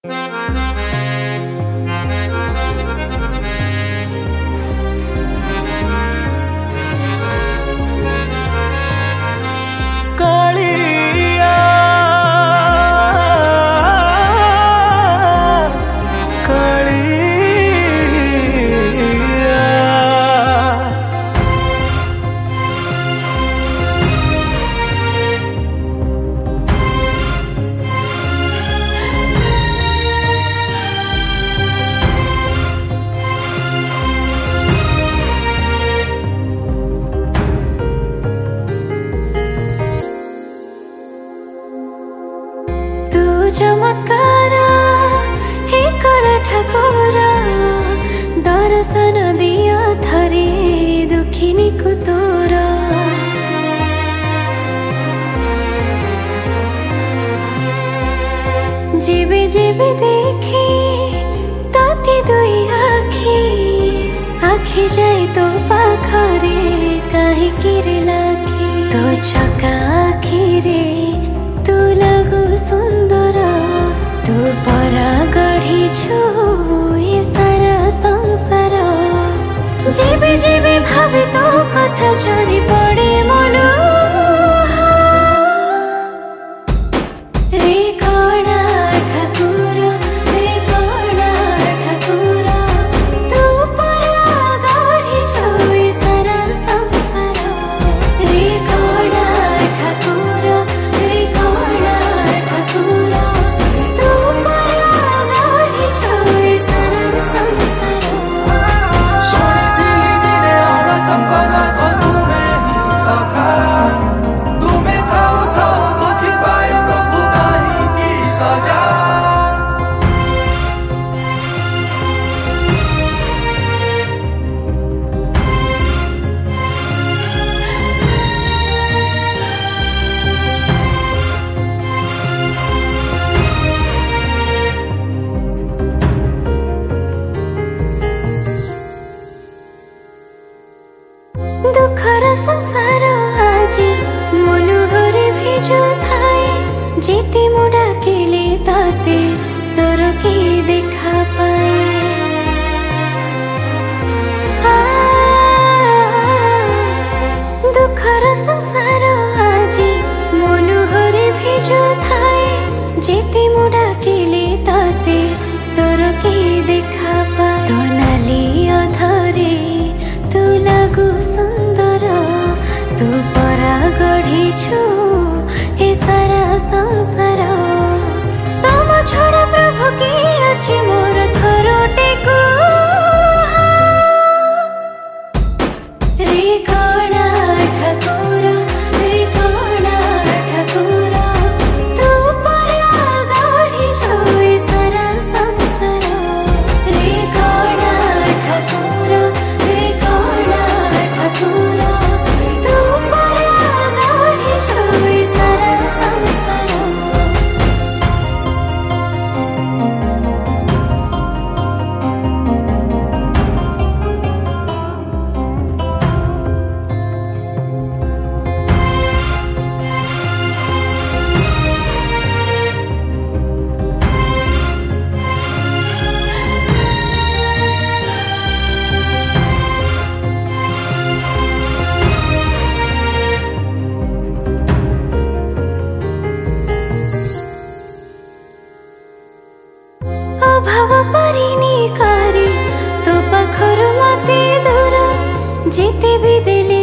चमत्कार हे कला ठाकुर दर्शन दिया थरे दुखिनी को तोर जीवे जीवे देखे ताती दुई आखी जाए तो पाखरे कहीं किरे लाखी तो चका आखिरे तू लगु सुंदर तू परा गढ़ी छु ये सारा संसार जीवे जीवे भावे तो कथा झरी पड़े मोलू रे कणा ठाकुर तू परा गढ़ी छु ये सारा संसार रे कणा ठाकुर तू परा गढ़ी छु ये सारा संसार ଶୁଣିଥିଲି ଦିନେ ଅନାଥଙ୍କ ନାଥ ତୁମେ ହିଁ ସଖା ତୁମେ ଥାଉ ଥାଉ ଦୁଃଖୀ ପାଏ ପ୍ରଭୁ କାହିଁକି ସଜା दुखर संसार आजी मोलुहरे भिजु थाए जेते मु डाकिले ताते तोर के देखा पाए दुखर संसार आजी मोलुहरे भिजु थाए जेते मु डाकिले ताते तोर के देखा पाए तो नाली अधरे तू लगु सुंदर तू परा गढ़ी छु ए सारा संसार तम छड़ा प्रभु के अछि मोर थरोटे को रे कणा ठाकुर तू परा गढ़ी छु ए सारा संसार रे कणा ठाकुर तू परा गढ़ी छु ए सारा संसार अभाव परिनी करे तो पाखर मते दूर जेते भी देले